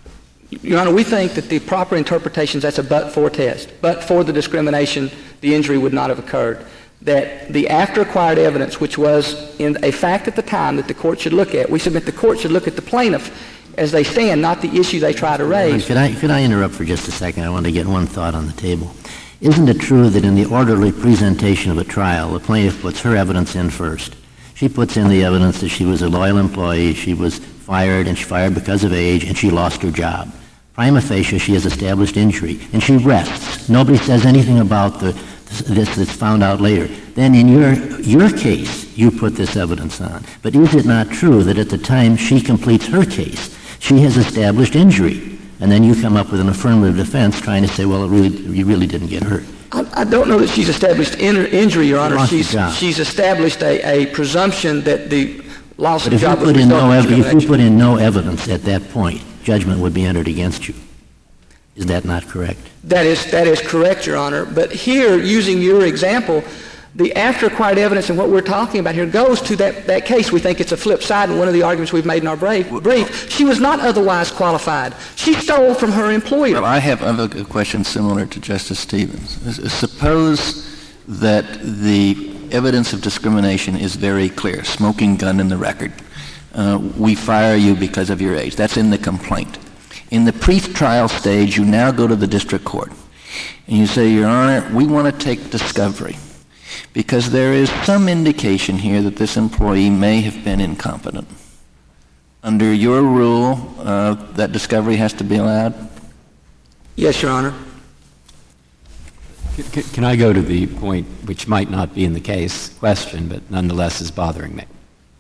Your Honor, we think that the proper interpretation is that's a but-for test. But for the discrimination, the injury would not have occurred. That the after-acquired evidence, which was in a fact at the time that the court should look at, we submit the court should look at the plaintiff as they stand, not the issue they try to raise. Could I interrupt for just a second? I want to get one thought on the table. Isn't it true that in the orderly presentation of a trial, the plaintiff puts her evidence in first? She puts in the evidence that she was a loyal employee, she was fired, and she fired because of age, and she lost her job. Prima facie, she has established injury, and she rests. Nobody says anything about this that's found out later. Then in your case, you put this evidence on. But is it not true that at the time she completes her case, she has established injury? And then you come up with an affirmative defense trying to say, well, you really didn't get hurt. I don't know that she's established injury, Your Honor. She's established a presumption that the loss of job was a result of discrimination. If you put in no evidence at that point, judgment would be entered against you. Is that not correct? That is correct, Your Honor. But here, using your example, the after-acquired evidence and what we're talking about here goes to that case. We think it's a flip side, and one of the arguments we've made in our brief. She was not otherwise qualified. She stole from her employer. Well, I have a question similar to Justice Stevens. Suppose that the evidence of discrimination is very clear, smoking gun in the record. We fire you because of your age. That's in the complaint. In the pre-trial stage, you now go to the district court, and you say, Your Honor, we want to take discovery because there is some indication here that this employee may have been incompetent. Under your rule, that discovery has to be allowed? Yes, Your Honor. Can I go to the point, which might not be in the case question, but nonetheless is bothering me?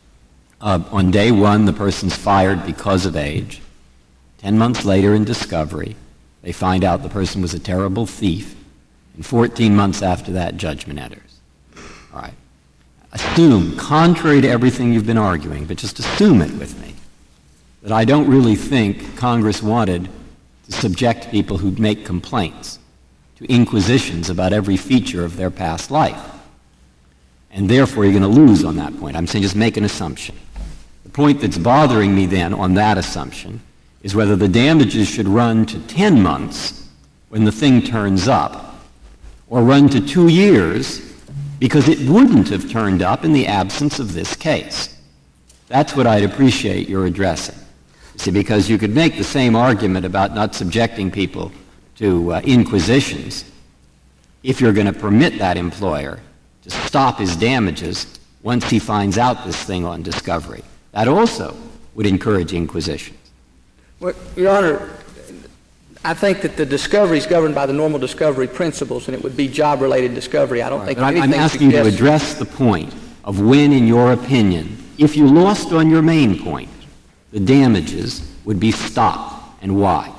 On day one, the person's fired because of age. 10 months later in discovery, they find out the person was a terrible thief, and 14 months after that, judgment enters. All right. Assume, contrary to everything you've been arguing, but just assume it with me, that I don't really think Congress wanted to subject people who make complaints to inquisitions about every feature of their past life. And therefore, you're going to lose on that point. I'm saying just make an assumption. The point that's bothering me then on that assumption is whether the damages should run to 10 months when the thing turns up, or run to 2 years because it wouldn't have turned up in the absence of this case. That's what I'd appreciate your addressing. See, because you could make the same argument about not subjecting people to inquisitions if you're going to permit that employer to stop his damages once he finds out this thing on discovery. That also would encourage inquisitions. Well, Your Honor, I think that the discovery is governed by the normal discovery principles, and it would be job-related discovery. I don't think anything I'm asking you to address the point of when, in your opinion, if you lost on your main point, the damages would be stopped, and why?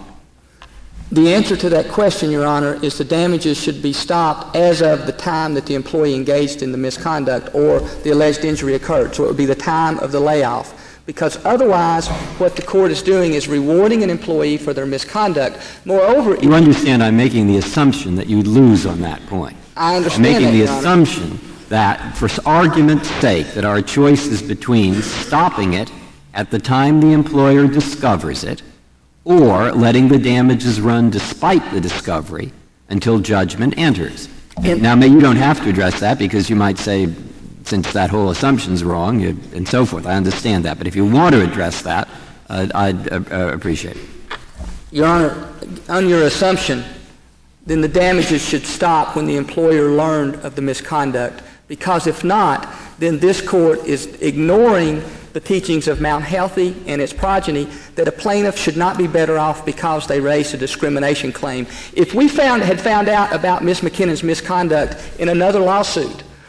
The answer to that question, Your Honor, is the damages should be stopped as of the time that the employee engaged in the misconduct or the alleged injury occurred. So it would be the time of the layoff. Because otherwise, what the court is doing is rewarding an employee for their misconduct. Moreover, you understand I'm making the assumption that you'd lose on that point. I understand I'm making that, the Your Honor. assumption that, for argument's sake, that our choice is between stopping it at the time the employer discovers it or letting the damages run despite the discovery until judgment enters. Now, you don't have to address that because you might say, since that whole assumption's wrong, and so forth. I understand that. But if you want to address that, I'd appreciate it. Your Honor, on your assumption, then the damages should stop when the employer learned of the misconduct. Because if not, then this court is ignoring the teachings of Mount Healthy and its progeny that a plaintiff should not be better off because they raised a discrimination claim. If we had found out about Ms. McKinnon's misconduct in another lawsuit,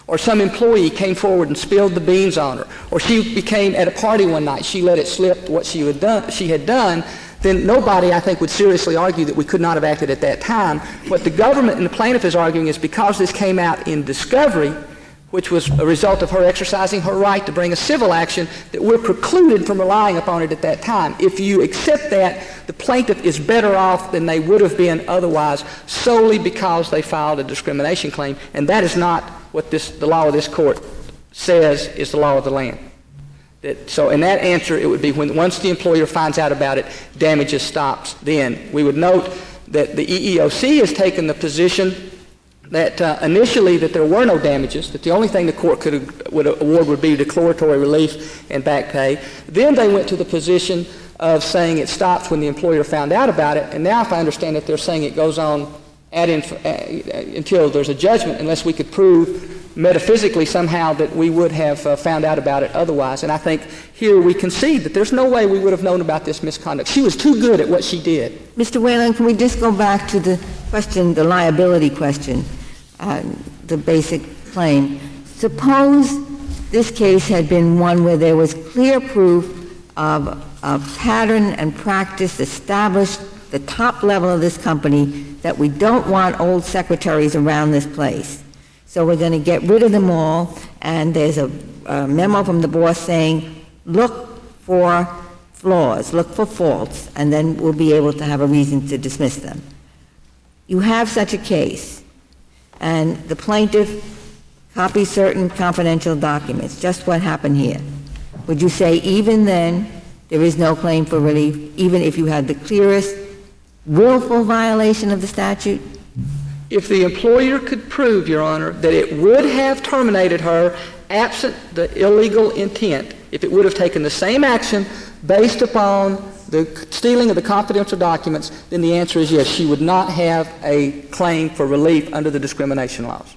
or some employee came forward and spilled the beans on her, or she became at a party one night, she let it slip what she had done, then nobody, I think, would seriously argue that we could not have acted at that time. What the government and the plaintiff is arguing is because this came out in discovery, which was a result of her exercising her right to bring a civil action, that we're precluded from relying upon it at that time. If you accept that, the plaintiff is better off than they would have been otherwise, solely because they filed a discrimination claim, and that is not what the law of this court says is the law of the land. So in that answer, it would be once the employer finds out about it, damages stops then. We would note that the EEOC has taken the position that initially that there were no damages, that the only thing the court would award would be declaratory relief and back pay. Then they went to the position of saying it stops when the employer found out about it, and now if I understand it, they're saying it goes on until there's a judgment, unless we could prove metaphysically somehow that we would have found out about it otherwise. And I think here we concede that there's no way we would have known about this misconduct. She was too good at what she did. Mr. Whalen, can we just go back to the question, the liability question, the basic claim? Suppose this case had been one where there was clear proof of a pattern and practice established at the top level of this company that we don't want old secretaries around this place. So we're going to get rid of them all, and there's a memo from the boss saying, look for flaws, look for faults, and then we'll be able to have a reason to dismiss them. You have such a case, and the plaintiff copies certain confidential documents, just what happened here. Would you say even then there is no claim for relief, even if you had the clearest willful violation of the statute? If the employer could prove, Your Honor, that it would have terminated her absent the illegal intent, if it would have taken the same action based upon the stealing of the confidential documents, then the answer is yes, she would not have a claim for relief under the discrimination laws.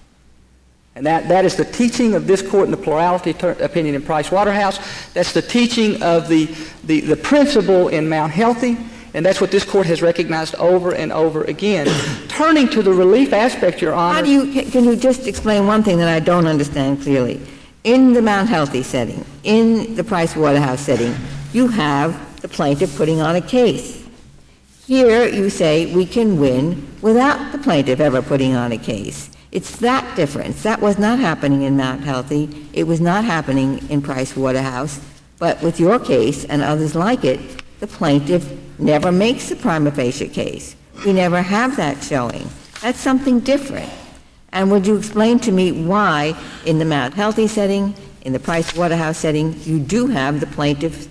And that is the teaching of this court in the plurality opinion in Price Waterhouse. That's the teaching of the principle in Mount Healthy. And that's what this court has recognized over and over again. Turning to the relief aspect, Your Honor. Can you just explain one thing that I don't understand clearly? In the Mount Healthy setting, in the Price Waterhouse setting, you have the plaintiff putting on a case. Here you say we can win without the plaintiff ever putting on a case. It's that difference. That was not happening in Mount Healthy. It was not happening in Price Waterhouse. But with your case and others like it, the plaintiff never makes a prima facie case. We never have that showing. That's something different. And would you explain to me why in the Mount Healthy setting, in the Price Waterhouse setting, you do have the plaintiff's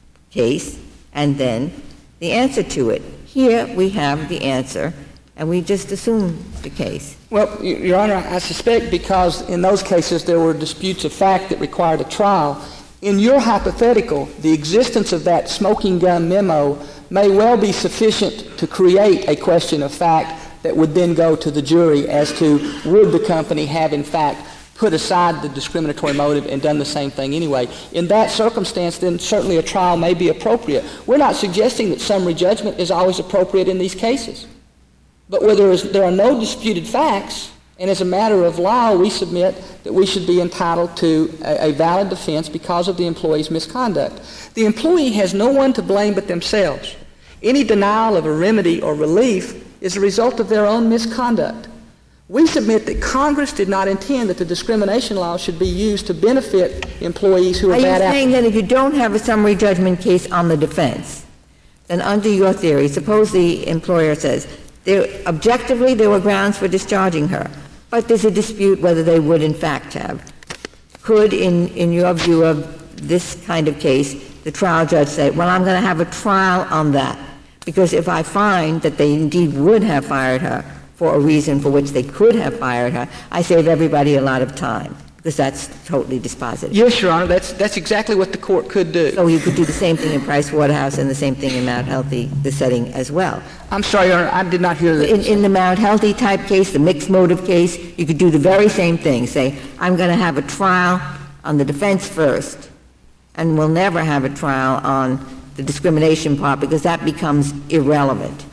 case and then the answer to it? Here we have the answer, and we just assume the case. Well, Your Honor, I suspect because in those cases there were disputes of fact that required a trial. In your hypothetical, the existence of that smoking gun memo may well be sufficient to create a question of fact that would then go to the jury as to would the company have in fact put aside the discriminatory motive and done the same thing anyway. In that circumstance, then certainly a trial may be appropriate. We're not suggesting that summary judgment is always appropriate in these cases. But where there are no disputed facts, and as a matter of law, we submit that we should be entitled to a valid defense because of the employee's misconduct. The employee has no one to blame but themselves. Any denial of a remedy or relief is a result of their own misconduct. We submit that Congress did not intend that the discrimination law should be used to benefit employees who are bad applicants. Are you saying that if you don't have a summary judgment case on the defense, then under your theory, suppose the employer says, objectively there were grounds for discharging her, but there's a dispute whether they would in fact have. Could, in your view of this kind of case, the trial judge say, well, I'm going to have a trial on that, because if I find that they indeed would have fired her for a reason for which they could have fired her, I save everybody a lot of time, because that's totally dispositive. Yes, Your Honor, that's exactly what the court could do. So you could do the same thing in Price Waterhouse and the same thing in Mount Healthy, the setting as well. I'm sorry, Your Honor, I did not hear that. In the Mount Healthy type case, the mixed motive case, you could do the very same thing. Say, I'm going to have a trial on the defense first, and we'll never have a trial on the discrimination part because that becomes irrelevant.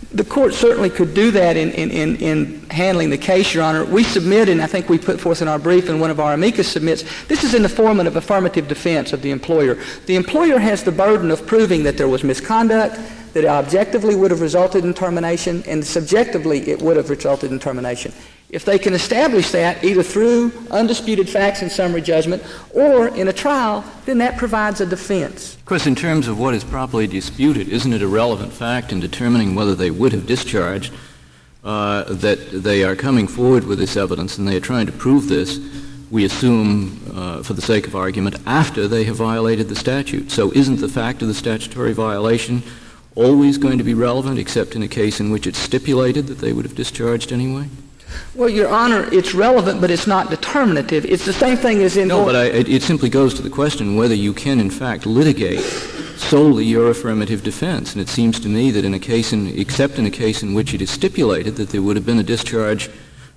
The court certainly could do that in handling the case, Your Honor. We submit, and I think we put forth in our brief, and one of our amicus submits, this is in the form of affirmative defense of the employer. The employer has the burden of proving that there was misconduct, that it objectively would have resulted in termination, and subjectively it would have resulted in termination. If they can establish that either through undisputed facts and summary judgment or in a trial, then that provides a defense. Of course, in terms of what is properly disputed, isn't it a relevant fact in determining whether they would have discharged that they are coming forward with this evidence and they are trying to prove this, we assume, for the sake of argument, after they have violated the statute. So isn't the fact of the statutory violation always going to be relevant, except in a case in which it's stipulated that they would have discharged anyway? Well, Your Honor, it's relevant, but it's not determinative. It's the same thing as in... No, but it simply goes to the question whether you can, in fact, litigate solely your affirmative defense. And it seems to me that except in a case in which it is stipulated that there would have been a discharge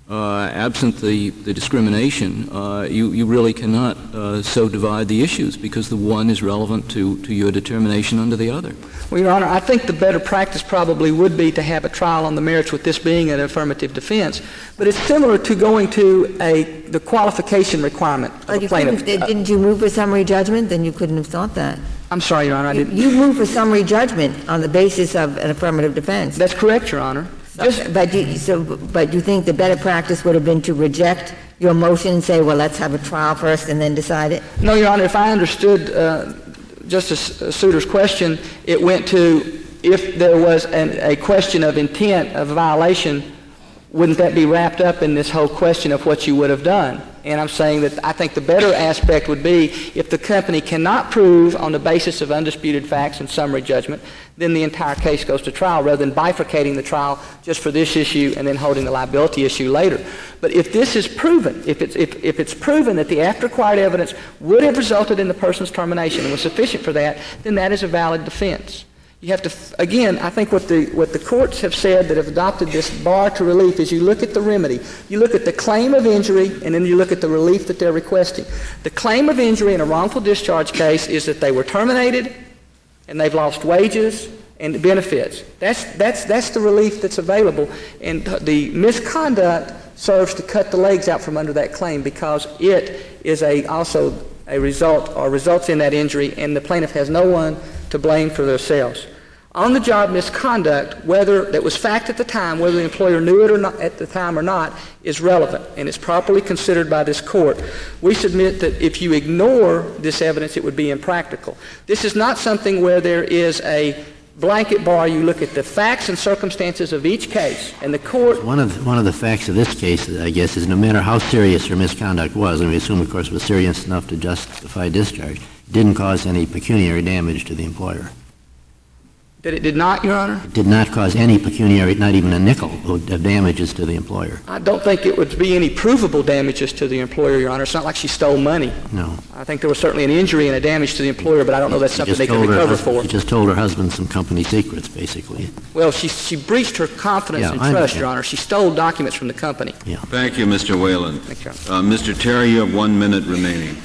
absent the discrimination, you really cannot so divide the issues, because the one is relevant to your determination under the other. Well, Your Honor, I think the better practice probably would be to have a trial on the merits with this being an affirmative defense. But it's similar to going to the qualification requirement of a plaintiff. Didn't you move for summary judgment? Then you couldn't have thought that. I'm sorry, Your Honor, I didn't. You moved for summary judgment on the basis of an affirmative defense. That's correct, Your Honor. But you think the better practice would have been to reject your motion and say, well, let's have a trial first and then decide it? No, Your Honor, if I understood Justice Souter's question, it went to if there was a question of intent of violation, wouldn't that be wrapped up in this whole question of what you would have done? And I'm saying that I think the better aspect would be if the company cannot prove on the basis of undisputed facts and summary judgment, then the entire case goes to trial rather than bifurcating the trial just for this issue and then holding the liability issue later. But if this is proven, if it's proven that the after-acquired evidence would have resulted in the person's termination and was sufficient for that, then that is a valid defense. You have to, again, I think what the courts have said that have adopted this bar to relief is you look at the remedy. You look at the claim of injury, and then you look at the relief that they're requesting. The claim of injury in a wrongful discharge case is that they were terminated and they've lost wages and benefits. That's the relief that's available. And the misconduct serves to cut the legs out from under that claim because it is also a result or results in that injury, and the plaintiff has no one to blame for themselves. On-the-job misconduct, whether that was fact at the time, whether the employer knew it or not at the time or not, is relevant, and it's properly considered by this court. We submit that if you ignore this evidence, it would be impractical. This is not something where there is a blanket bar. You look at the facts and circumstances of each case, and the court... One of the facts of this case, I guess, is no matter how serious her misconduct was, and we assume, of course, it was serious enough to justify discharge, it didn't cause any pecuniary damage to the employer. That it did not, Your Honor? It did not cause any pecuniary, not even a nickel, of damages to the employer. I don't think it would be any provable damages to the employer, Your Honor. It's not like she stole money. No. I think there was certainly an injury and a damage to the employer, but I don't know that's something they can recover for. She just told her husband some company secrets, basically. Well, she breached her confidence and trust, Your Honor. She stole documents from the company. Yeah. Thank you, Mr. Whalen. Thank you, Your Honor. Mr. Terry, you have 1 minute remaining.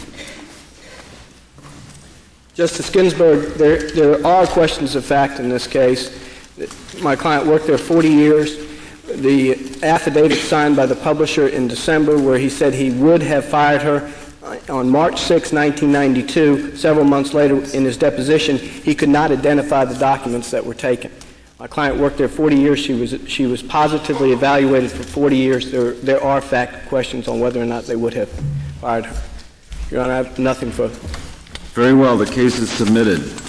Justice Ginsburg, there are questions of fact in this case. My client worked there 40 years. The affidavit signed by the publisher in December where he said he would have fired her on March 6, 1992, several months later in his deposition, he could not identify the documents that were taken. My client worked there 40 years. She was positively evaluated for 40 years. There are fact questions on whether or not they would have fired her. Your Honor, I have nothing further. Very well. The case is submitted.